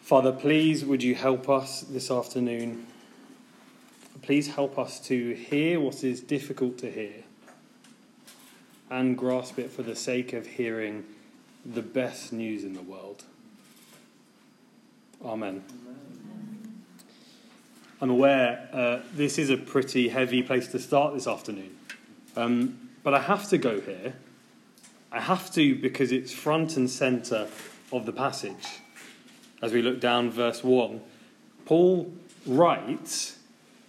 Father, please would you help us this afternoon? Please help us to hear what is difficult to hear and grasp it for the sake of hearing the best news in the world. Amen. I'm aware this is a pretty heavy place to start this afternoon, but I have to go here. I have to because it's front and centre of the passage. As we look down verse 1, Paul writes,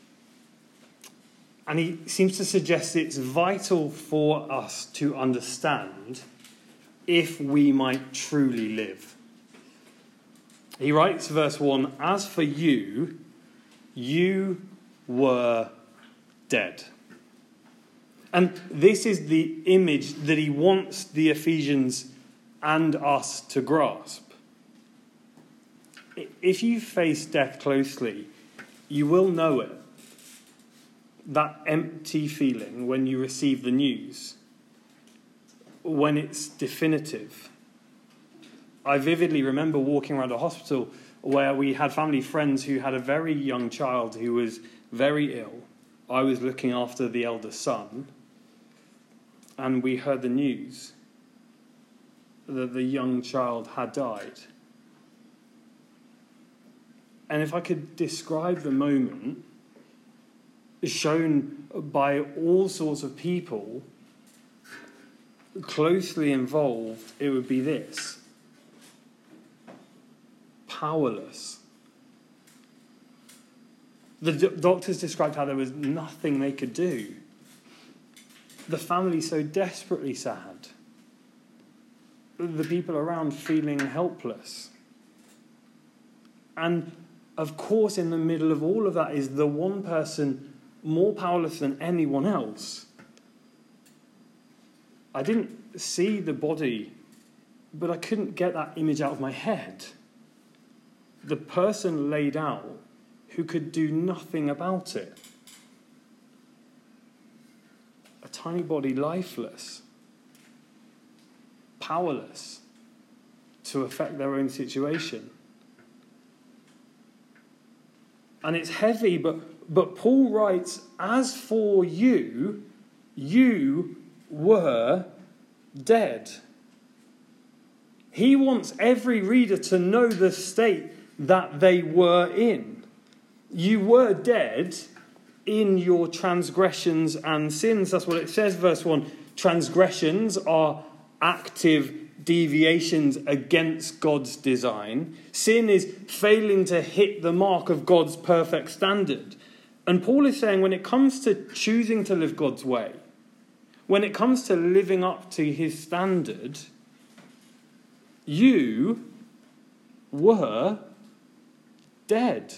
and he seems to suggest it's vital for us to understand if we might truly live. He writes, verse 1, "As for you, you were dead." And this is the image that he wants the Ephesians and us to grasp. If you face death closely, you will know it. That empty feeling when you receive the news, when it's definitive. I vividly remember walking around a hospital where we had family friends who had a very young child who was very ill. I was looking after the eldest son, and we heard the news that the young child had died. And if I could describe the moment shown by all sorts of people closely involved, it would be this: powerless. The doctors described how there was nothing they could do. The family so desperately sad. The people around feeling helpless. And of course, in the middle of all of that is the one person more powerless than anyone else. I didn't see the body, but I couldn't get that image out of my head. The person laid out who could do nothing about it. A tiny body, lifeless, powerless to affect their own situation. And it's heavy, but Paul writes, "As for you, you were dead." He wants every reader to know the state that they were in. You were dead in your transgressions and sins. That's what it says, verse 1. Transgressions are active deviations against God's design. Sin is failing to hit the mark of God's perfect standard. And Paul is saying when it comes to choosing to live God's way, when it comes to living up to his standard, you were dead.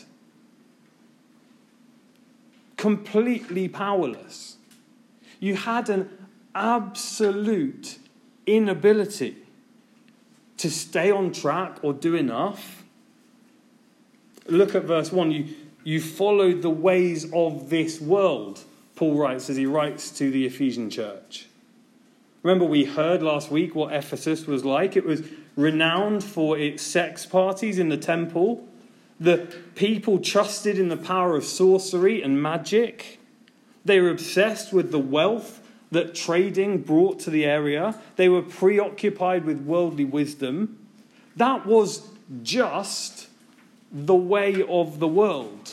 Completely powerless. You had an absolute inability to stay on track or do enough. Look at verse 1. You followed the ways of this world, Paul writes as he writes to the Ephesian church. Remember, we heard last week what Ephesus was like. It was renowned for its sex parties in the temple. The people trusted in the power of sorcery and magic. They were obsessed with the wealth that trading brought to the area. They were preoccupied with worldly wisdom. That was just the way of the world.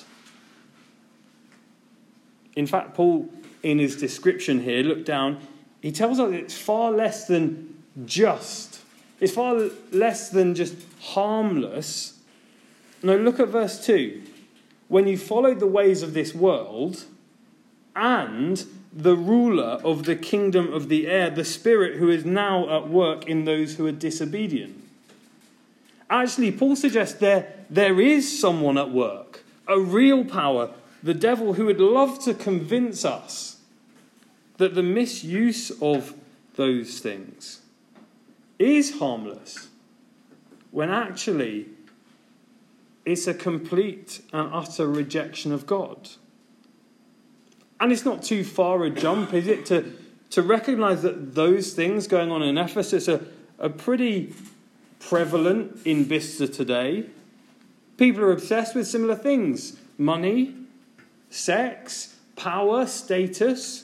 In fact, Paul, in his description here, look down, he tells us it's far less than just. It's far less than just harmless. No, look at verse 2. When you followed the ways of this world and the ruler of the kingdom of the air, the spirit who is now at work in those who are disobedient. Actually, Paul suggests there is someone at work, a real power, the devil, who would love to convince us that the misuse of those things is harmless, when actually it's a complete and utter rejection of God. And it's not too far a jump, is it, to recognise that those things going on in Ephesus are pretty prevalent in Bicester today. People are obsessed with similar things: money, sex, power, status.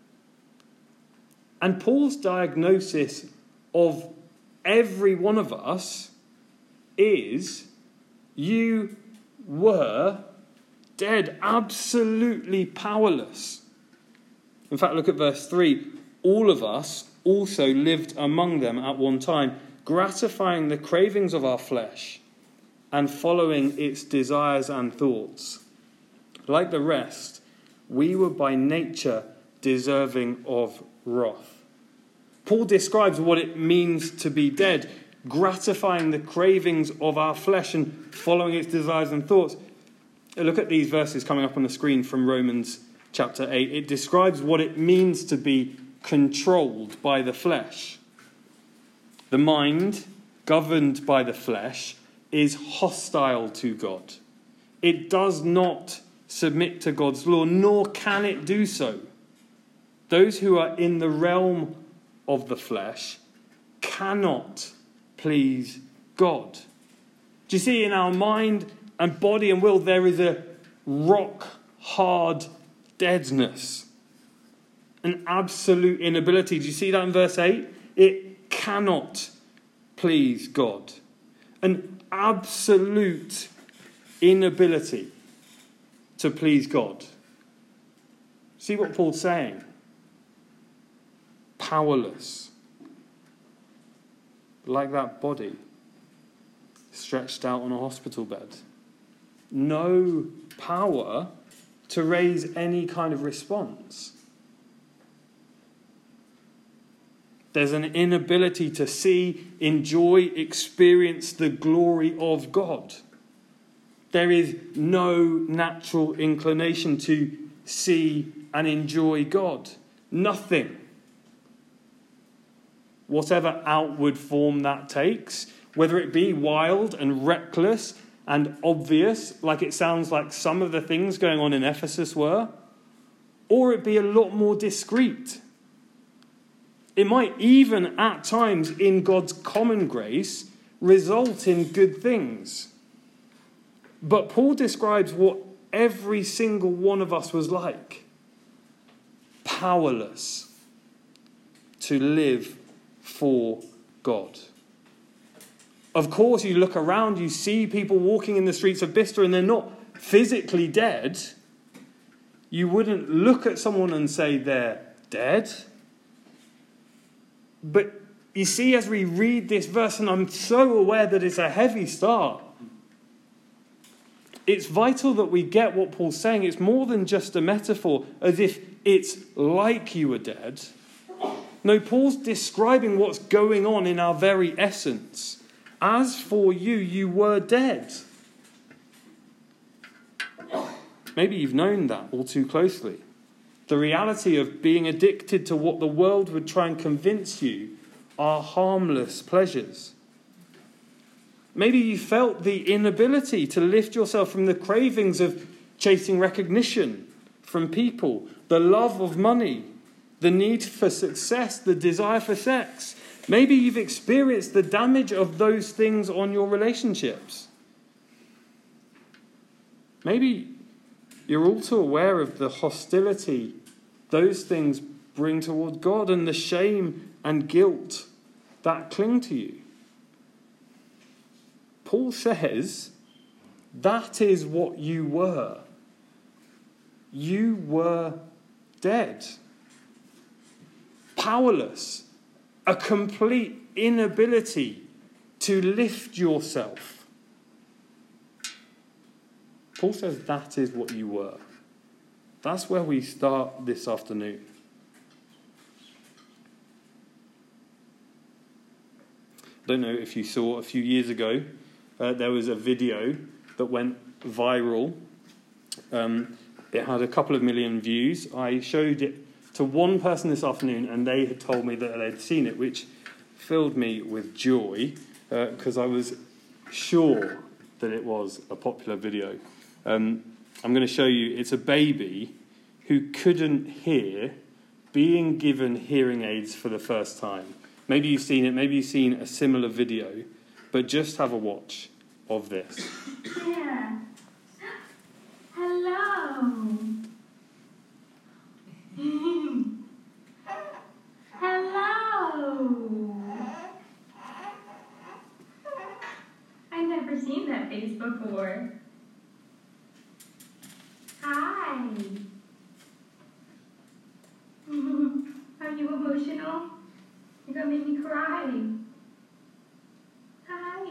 And Paul's diagnosis of every one of us is, you were dead, absolutely powerless. In fact, look at verse 3. All of us also lived among them at one time, gratifying the cravings of our flesh and following its desires and thoughts. Like the rest, we were by nature deserving of wrath. Paul describes what it means to be dead, gratifying the cravings of our flesh and following its desires and thoughts. Look at these verses coming up on the screen from Romans chapter 8. It describes what it means to be controlled by the flesh. The mind, governed by the flesh, is hostile to God. It does not submit to God's law, nor can it do so. Those who are in the realm of the flesh cannot please God. Do you see, in our mind and body and will, there is a rock-hard deadness, an absolute inability. Do you see that in verse 8? It cannot please God. An absolute inability to please God. See what Paul's saying? Powerless. Like that body stretched out on a hospital bed. No power to raise any kind of response. There's an inability to see, enjoy, experience the glory of God. There is no natural inclination to see and enjoy God. Nothing. Whatever outward form that takes, whether it be wild and reckless and obvious, like it sounds like some of the things going on in Ephesus were, or it be a lot more discreet. It might even, at times, in God's common grace, result in good things. But Paul describes what every single one of us was like. Powerless to live for God. Of course, you look around, you see people walking in the streets of Bicester and they're not physically dead. You wouldn't look at someone and say they're dead. But you see, as we read this verse, and I'm so aware that it's a heavy start, it's vital that we get what Paul's saying. It's more than just a metaphor, as if it's like you were dead. No, Paul's describing what's going on in our very essence. As for you, you were dead. Maybe you've known that all too closely. The reality of being addicted to what the world would try and convince you are harmless pleasures. Maybe you felt the inability to lift yourself from the cravings of chasing recognition from people, the love of money, the need for success, the desire for sex. Maybe you've experienced the damage of those things on your relationships. Maybe you're also aware of the hostility those things bring toward God and the shame and guilt that cling to you. Paul says that is what you were. You were dead. Powerless. A complete inability to lift yourself. Paul says that is what you were. That's where we start this afternoon. I don't know if you saw a few years ago, there was a video that went viral. It had a couple of million views. I showed it to one person this afternoon, and they had told me that they'd seen it, which filled me with joy, because I was sure that it was a popular video. I'm going to show you, it's a baby who couldn't hear being given hearing aids for the first time. Maybe you've seen it, maybe you've seen a similar video, but just have a watch. of this. Yeah. Hello. Hello. I've never seen that face before. Hi. Are you emotional? You're gonna make me cry. Hi.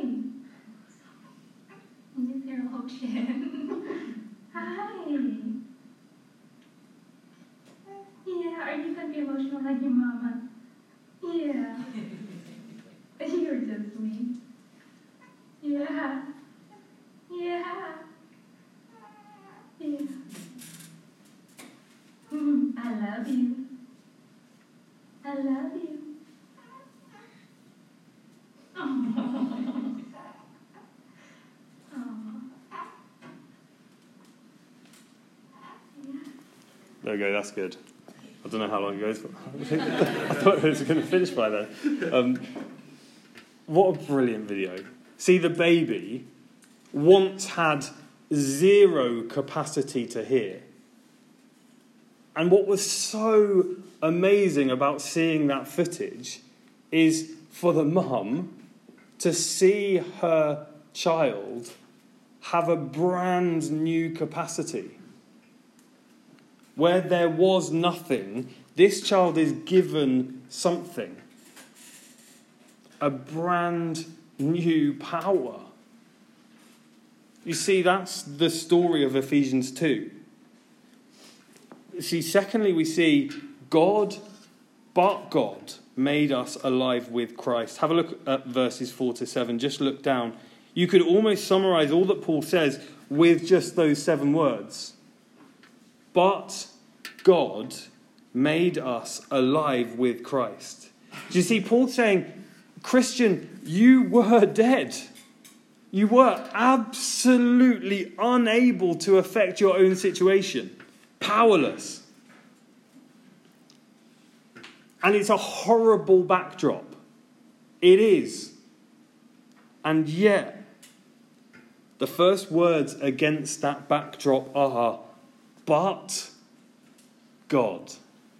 Is there a whole chin? Hi. Yeah, are you gonna be emotional like your mama? Yeah. You're just sweet. Yeah. Yeah. Yeah. I love you. I love you. There we go, that's good. I don't know how long it goes for. I thought it was going to finish by then. What a brilliant video. See, the baby once had zero capacity to hear. And what was so amazing about seeing that footage is for the mum to see her child have a brand new capacity. Where there was nothing, this child is given something. A brand new power. You see, that's the story of Ephesians 2. See, secondly, we see God made us alive with Christ. Have a look at verses 4 to 7. Just look down. You could almost summarize all that Paul says with just those 7 words. But God made us alive with Christ. Do you see Paul saying, Christian, you were dead. You were absolutely unable to affect your own situation. Powerless. And it's a horrible backdrop. It is. And yet, the first words against that backdrop are, but God.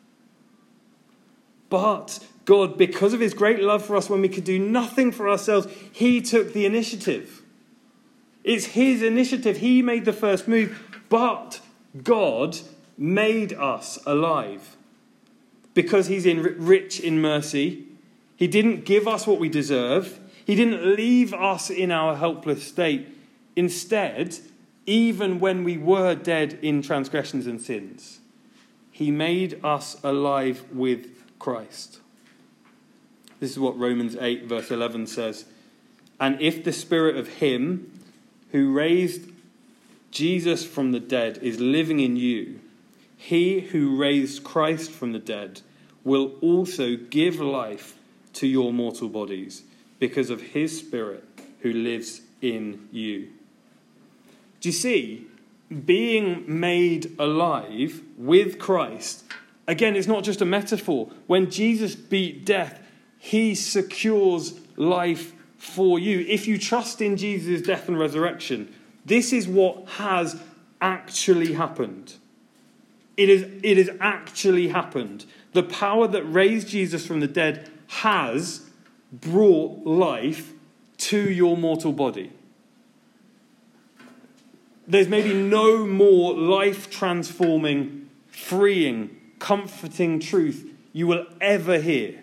But God, because of his great love for us when we could do nothing for ourselves, he took the initiative. It's his initiative. He made the first move. But God made us alive. Because he's rich in mercy. He didn't give us what we deserve. He didn't leave us in our helpless state. Instead, even when we were dead in transgressions and sins, he made us alive with Christ. This is what Romans 8 verse 11 says. And if the spirit of him who raised Jesus from the dead is living in you, he who raised Christ from the dead will also give life to your mortal bodies because of his spirit who lives in you. Do you see? Being made alive with Christ, again, it's not just a metaphor. When Jesus beat death, he secures life for you. If you trust in Jesus' death and resurrection, this is what has actually happened. It has actually happened. The power that raised Jesus from the dead has brought life to your mortal body. There's maybe no more life-transforming, freeing, comforting truth you will ever hear.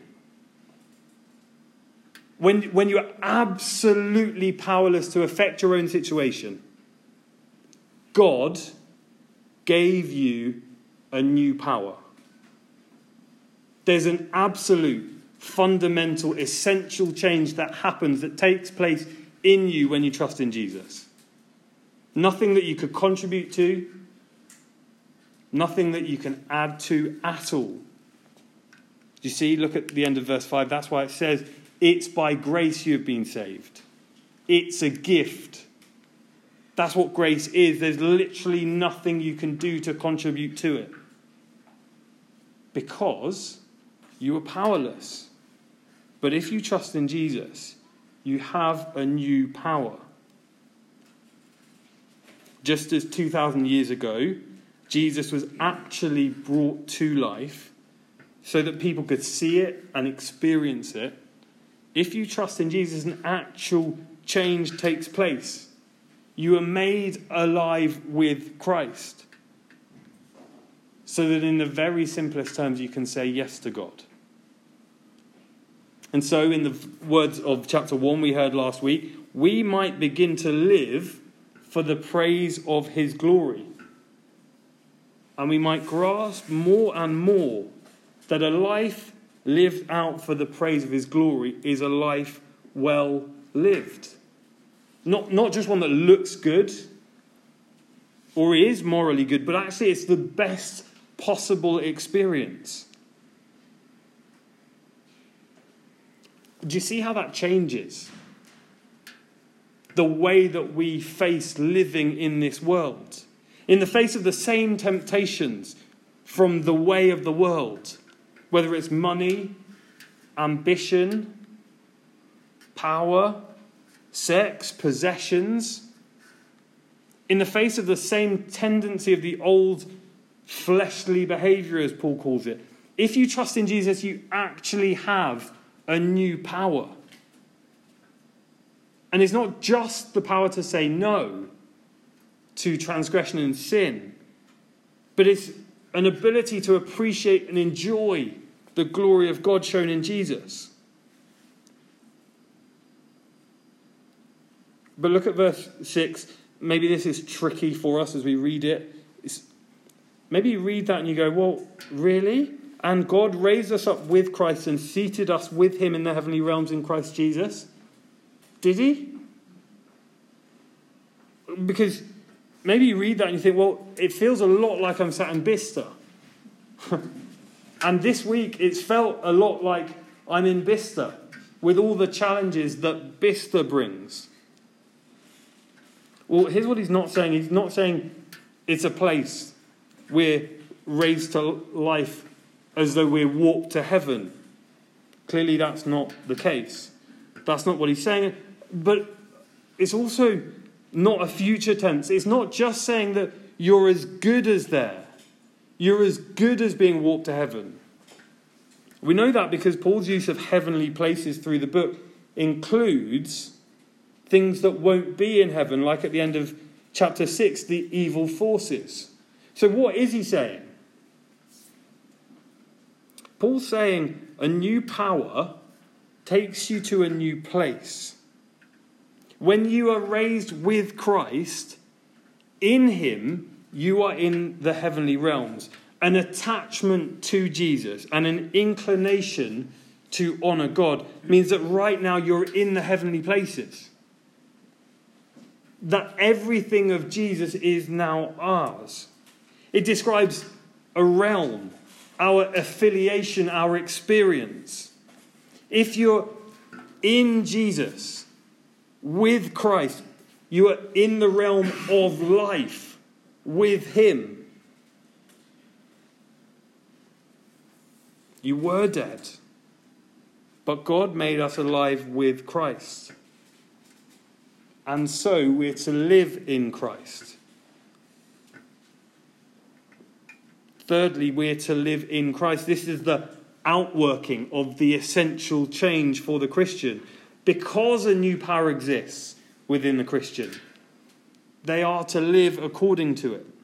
When you are absolutely powerless to affect your own situation, God gave you a new power. There's an absolute, fundamental, essential change that happens, that takes place in you when you trust in Jesus. Nothing that you could contribute to. Nothing that you can add to at all. Do you see? Look at the end of verse 5. That's why it says, it's by grace you have been saved. It's a gift. That's what grace is. There's literally nothing you can do to contribute to it. Because you are powerless. But if you trust in Jesus, you have a new power. just as 2,000 years ago, Jesus was actually brought to life so that people could see it and experience it. If you trust in Jesus, an actual change takes place. You are made alive with Christ. So that in the very simplest terms, you can say yes to God. And so in the words of chapter 1 we heard last week, we might begin to live for the praise of his glory. And we might grasp more and more that a life lived out for the praise of his glory is a life well lived. Not just one that looks good or is morally good, but actually it's the best possible experience. Do you see how that changes the way that we face living in this world? In the face of the same temptations from the way of the world, whether it's money, ambition, power, sex, possessions, in the face of the same tendency of the old fleshly behaviour, as Paul calls it, if you trust in Jesus, you actually have a new power. And it's not just the power to say no to transgression and sin, but it's an ability to appreciate and enjoy the glory of God shown in Jesus. But look at verse 6. Maybe this is tricky for us as we read it. Maybe you read that and you go, well, really? And God raised us up with Christ and seated us with him in the heavenly realms in Christ Jesus? Did he? Because maybe you read that and you think, well, it feels a lot like I'm sat in Bicester. And this week it's felt a lot like I'm in Bicester with all the challenges that Bicester brings. Well, here's what he's not saying. He's not saying it's a place we're raised to life as though we're walked to heaven. Clearly that's not the case. That's not what he's saying. But it's also not a future tense. It's not just saying that you're as good as there. You're as good as being walked to heaven. We know that because Paul's use of heavenly places through the book includes things that won't be in heaven, like at the end of chapter 6, the evil forces. So what is he saying? Paul's saying a new power takes you to a new place. When you are raised with Christ, in him you are in the heavenly realms. An attachment to Jesus and an inclination to honour God means that right now you're in the heavenly places. That everything of Jesus is now ours. It describes a realm, our affiliation, our experience. If you're in Jesus, with Christ, you are in the realm of life with him. You were dead, but God made us alive with Christ. And so we're to live in Christ. Thirdly, we're to live in Christ. This is the outworking of the essential change for the Christian. Because a new power exists within the Christian, they are to live according to it.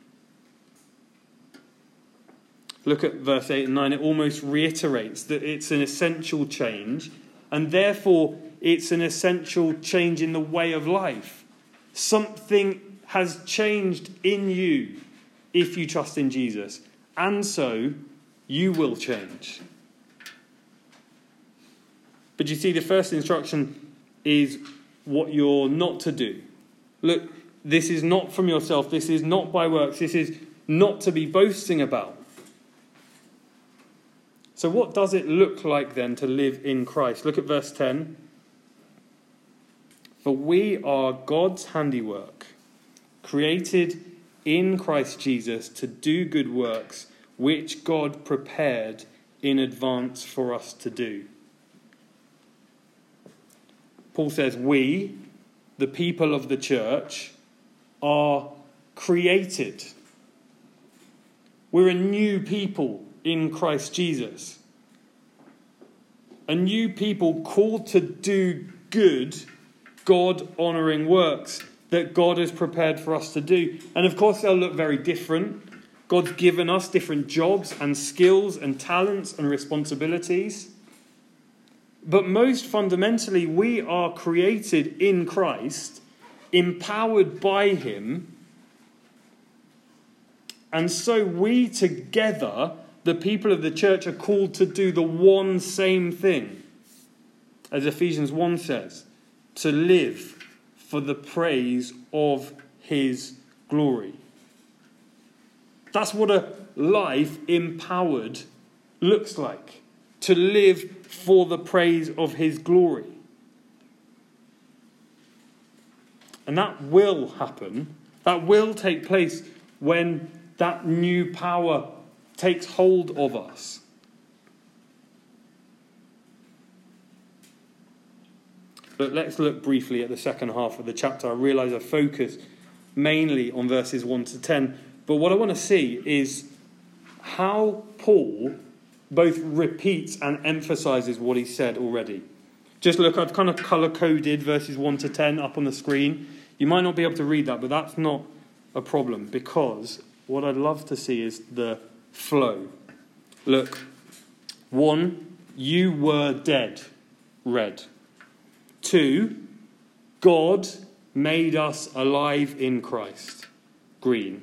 Look at verse 8 and 9. It almost reiterates that it's an essential change, and therefore it's an essential change in the way of life. Something has changed in you if you trust in Jesus, and so you will change. But you see, the first instruction is what you're not to do. Look, this is not from yourself. This is not by works. This is not to be boasting about. So what does it look like then to live in Christ? Look at verse 10. For we are God's handiwork, created in Christ Jesus to do good works, which God prepared in advance for us to do. Paul says we, the people of the church, are created. We're a new people in Christ Jesus. A new people called to do good, God-honouring works that God has prepared for us to do. And of course they'll look very different. God's given us different jobs and skills and talents and responsibilities. But most fundamentally, we are created in Christ, empowered by him. And so we together, the people of the church, are called to do the one same thing. As Ephesians 1 says, to live for the praise of his glory. That's what a life empowered looks like. To live for the praise of his glory. And that will happen. That will take place when that new power takes hold of us. But let's look briefly at the second half of the chapter. I realise I focus mainly on verses 1 to 10. But what I want to see is how Paul both repeats and emphasises what he said already. Just look, I've kind of colour-coded verses 1 to 10 up on the screen. You might not be able to read that, but that's not a problem, because what I'd love to see is the flow. Look, 1, you were dead, red. 2, God made us alive in Christ, green.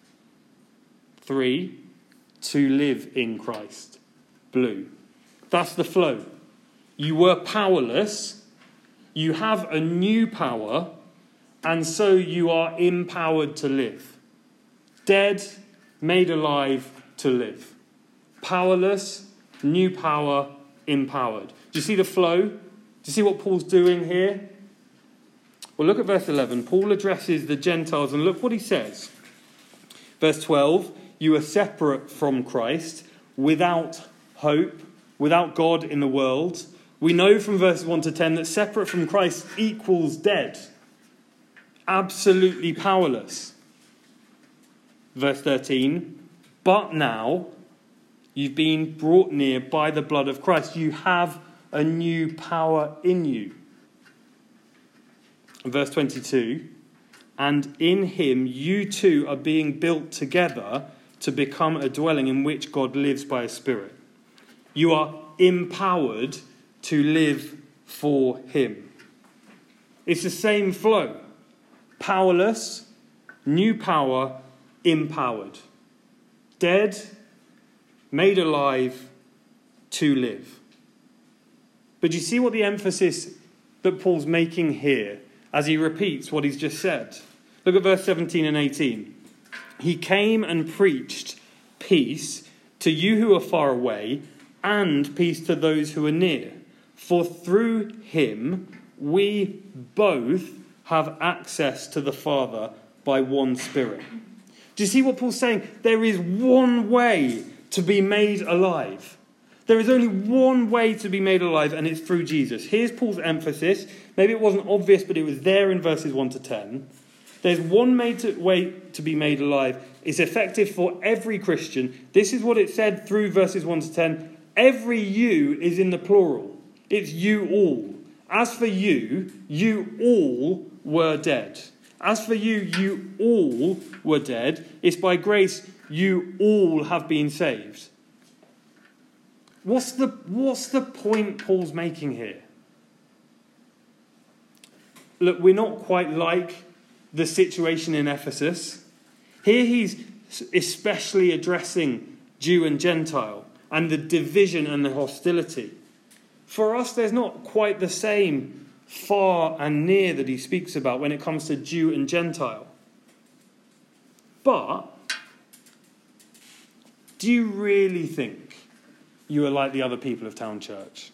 3, to live in Christ, blue. That's the flow. You were powerless, you have a new power, and so you are empowered to live. Dead, made alive to live. Powerless, new power, empowered. Do you see the flow? Do you see what Paul's doing here? Well, look at verse 11. Paul addresses the Gentiles, and look what he says. Verse 12, you are separate from Christ, without hope, without God in the world. We know from verses 1 to 10 that separate from Christ equals dead. Absolutely powerless. Verse 13, but now you've been brought near by the blood of Christ. You have a new power in you. Verse 22, and in him you too are being built together to become a dwelling in which God lives by his Spirit. You are empowered to live for him. It's the same flow. Powerless, new power, empowered. Dead, made alive, to live. But you see what the emphasis that Paul's making here as he repeats what he's just said? Look at verse 17 and 18. He came and preached peace to you who are far away and peace to those who are near. For through him we both have access to the Father by one Spirit. Do you see what Paul's saying? There is one way to be made alive. There is only one way to be made alive, and it's through Jesus. Here's Paul's emphasis. Maybe it wasn't obvious, but it was there in verses 1 to 10. There's one way to be made alive. It's effective for every Christian. This is what it said through verses 1 to 10. Every you is in the plural. It's you all. As for you, you all were dead. As for you, you all were dead. It's by grace you all have been saved. What's the point Paul's making here? Look, we're not quite like the situation in Ephesus. Here he's especially addressing Jew and Gentile and the division and the hostility. For us, there's not quite the same far and near that he speaks about when it comes to Jew and Gentile. But do you really think you are like the other people of Town Church?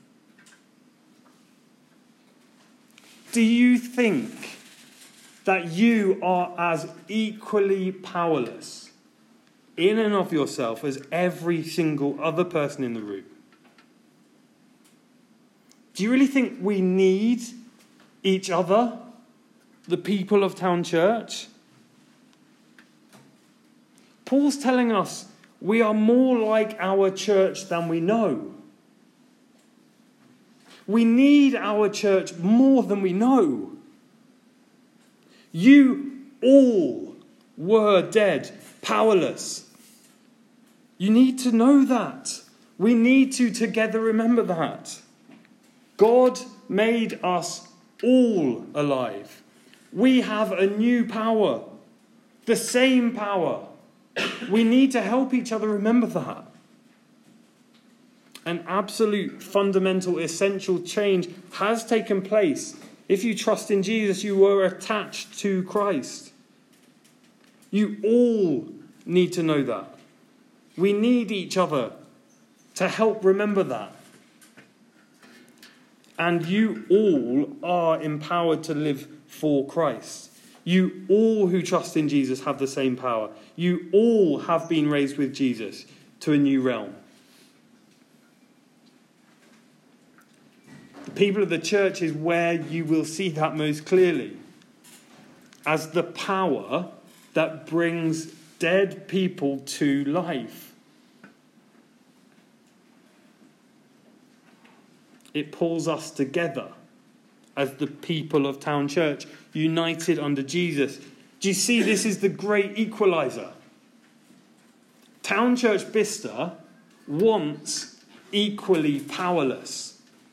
Do you think that you are as equally powerless in and of yourself as every single other person in the room? Do you really think we need each other, the people of Town Church? Paul's telling us we are more like our church than we know. We need our church more than we know. You all were dead, powerless. You need to know that. We need to together remember that. God made us all alive. We have a new power, the same power. We need to help each other remember that. An absolute, fundamental, essential change has taken place. If you trust in Jesus, you were attached to Christ. You all need to know that. We need each other to help remember that. And you all are empowered to live for Christ. You all who trust in Jesus have the same power. You all have been raised with Jesus to a new realm. The people of the church is where you will see that most clearly, as the power that brings dead people to life. It pulls us together as the people of Town Church, united under Jesus. Do you see, this is the great equaliser? Town Church Bicester, once equally powerless.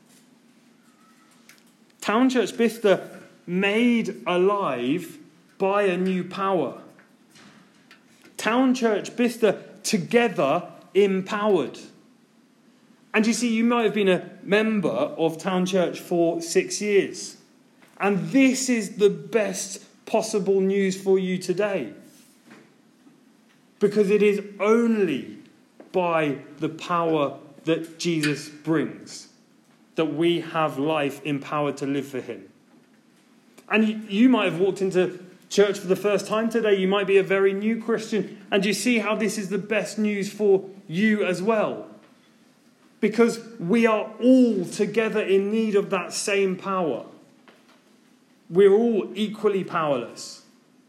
Town Church Bicester made alive by a new power. Town Church Bicester together empowered. And you see, you might have been a member of Town Church for 6 years. And this is the best possible news for you today. Because it is only by the power that Jesus brings that we have life empowered to live for him. And you might have walked into church for the first time today. You might be a very new Christian. And you see how this is the best news for you as well. Because we are all together in need of that same power. We're all equally powerless.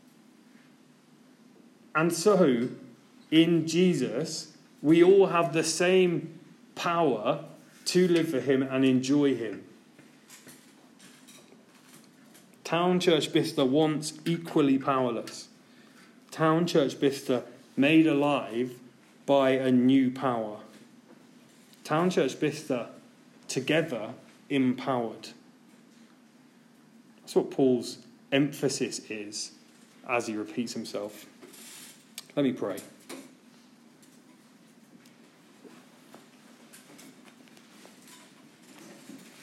And so, in Jesus, we all have the same power to live for him and enjoy him. Town Church Bicester once equally powerless. Town Church Bicester made alive by a new power. Town Church Bicester together empowered. That's what Paul's emphasis is as he repeats himself. Let me pray.